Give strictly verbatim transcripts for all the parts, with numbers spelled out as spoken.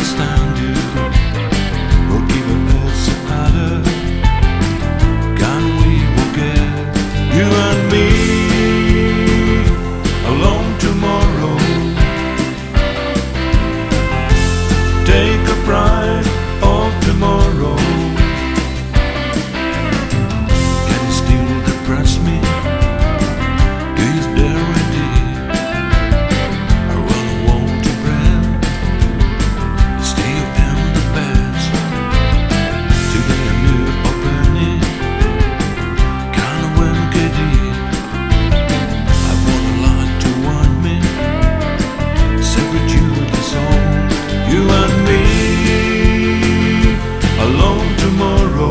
understand you. We'll give it best harder. Can we forget you and me alone tomorrow? Take a pride of tomorrow. Can you still depress me? Do you dare indeed? I run a wall to breath. Stay in the best. Today I knew openly. Can I win get it? I want a lot to want me. Say with you this all. You and me alone tomorrow.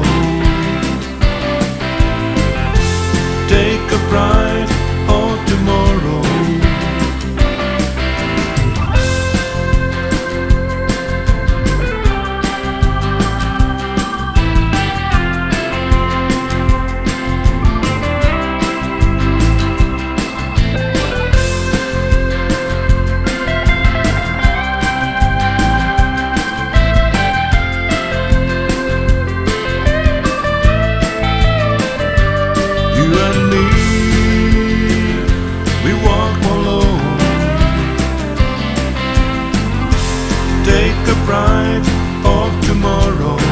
Take a pride of tomorrow. You and me, we walk alone. Take a pride of tomorrow.